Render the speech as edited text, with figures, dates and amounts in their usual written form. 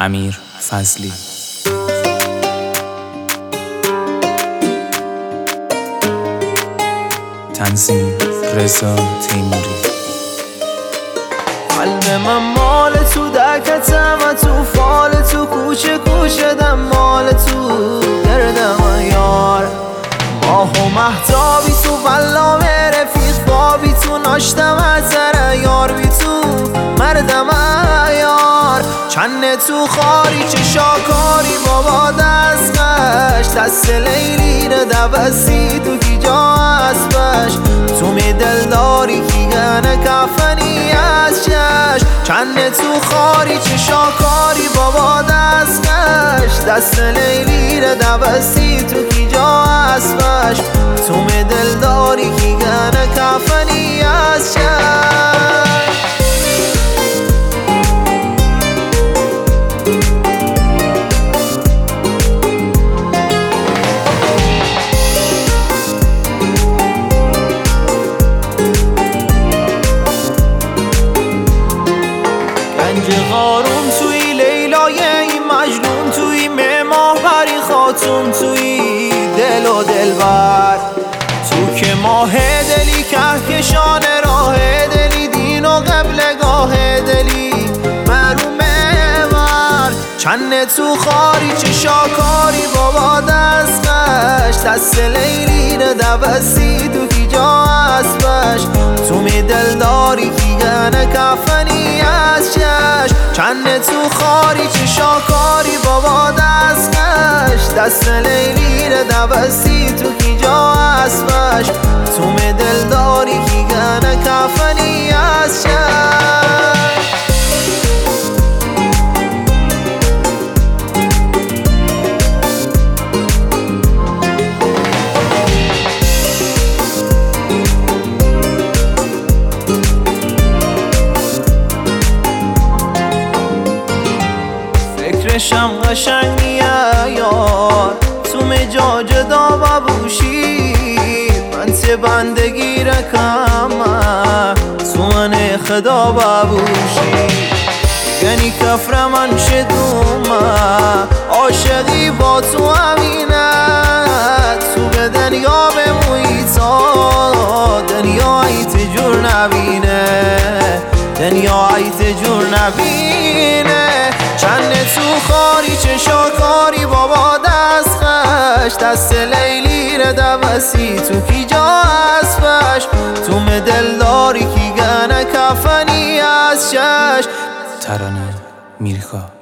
امیر فضلی. تنظیم رضا تیموری. قلب من مال تو دکتم و تو فال تو کوچه کوچه دم مال تو گردم یار. ماه و مهتابی تو والام رفیق بابی تو ناشتم از یار بی تو مردم یار. چنه تو خاری چه شاکاری بابا دستش دست لیلی رو دوستی تو کی جا اسبش تو می دلداری کی گنه کفنی از چش. چنه تو خاری چه شاکاری بابا دستش دست لیلی رو دوستی تو کی جا اسبش تو می دلداری کی گنه کفنی از چش. قارون توی لیلای این مجنون توی ماه پری خاتون توی دل و دلبر تو که ماه دلی کهکشان راه دلی دین و قبلگاه دلی معلومه ور. چنه تو خاری چه شاکاری بابا دستش دست لیلی رو دوستی تو کی جا اسبش تو می دلداری کی گنه کفنی از چش. چنه تو خاری چه شاکاری بابا دستش دست لیلی رو دوستی تو کی جا اسبش تو می دلداری کی گنه کفنی از چش. فکرشم قشنگیه یار تو مجا جدا ببوشی من تی بندگی رکم تو من خدا ببوشی یعنی کفر من شدومه عاشقی با تو همینه تو به دنیا بمویی تا دنیا ایت جور نبینه دنیا ایت جور نبینه. چنه تو خاری چه شاکاری بابا دستش دست لیلی رو دوستی تو کی جا اسبش تو می دلداری کی گنه کفنی از چش. ترانه میرکا.